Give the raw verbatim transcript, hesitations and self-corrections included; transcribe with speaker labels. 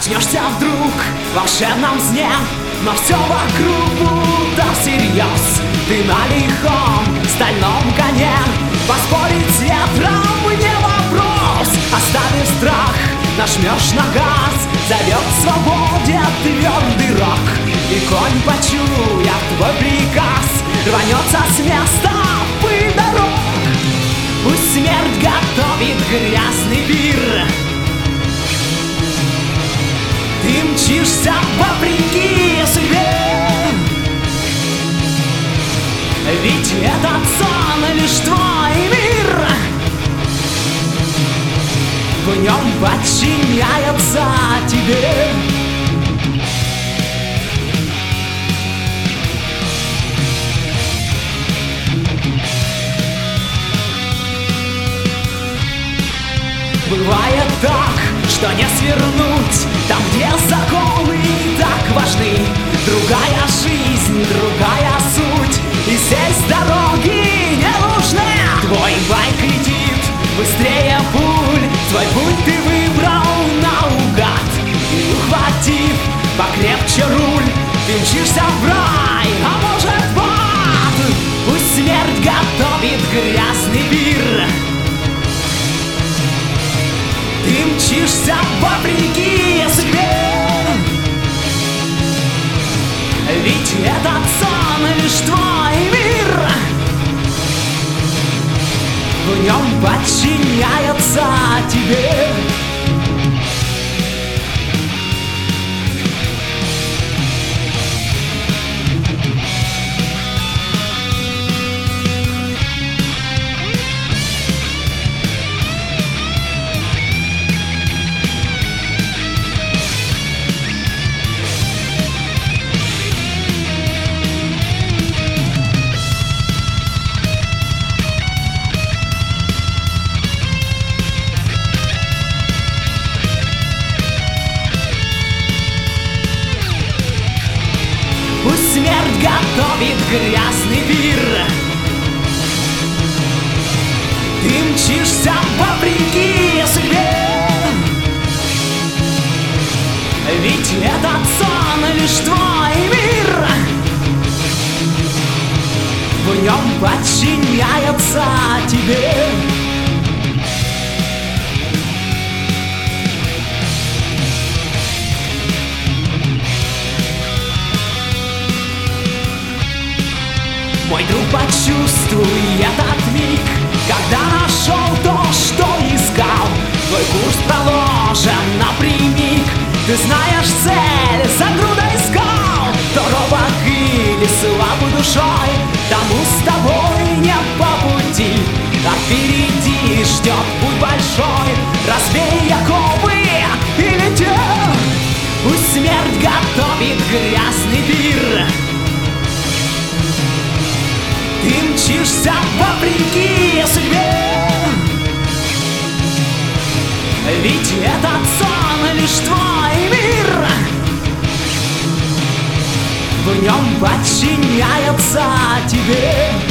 Speaker 1: Проснешься вдруг в волшебном сне, но все вокруг будто всерьез. Ты на лихом стальном коне, поспорить с ветром не вопрос. Оставив страх, нажмешь на газ, зовет к свободе твердый рок. И конь, почуяв твой приказ, рванется с места в пыль дорог. Пусть смерть готовит грязный пир, ты мчишься вопреки судьбе. Ведь этот сон лишь твой мир, в нем подчиняется тебе. Бывает так, что не свернуть там, где законы так важны. Другая жизнь, другая суть, и здесь дороги не нужны. Твой байк летит быстрее пуль, свой путь ты выбрал наугад. И ухватив покрепче руль, ты мчишься в рай, а может в ад. Пусть смерть готовит грязный пир, ты мчишься вопреки судьбе. Ведь этот сон лишь твой мир, в нем подчиняется тебе. Пусть смерть готовит грязный пир, ты мчишься вопреки судьбе. Ведь этот сон лишь твой мир, в нем подчиняется тебе. Мой друг, почувствуй этот миг, когда нашел то, что искал. Твой курс проложен напрямик, ты знаешь цель за грудой скал. Кто робок или слаб душой, тому с тобой не по пути. А впереди ждет путь большой, разбей оковы и лети. Пусть смерть готовит грязный пир, ты мчишься вопреки судьбе. Ведь этот сон лишь твой мир, в нем подчиняется тебе.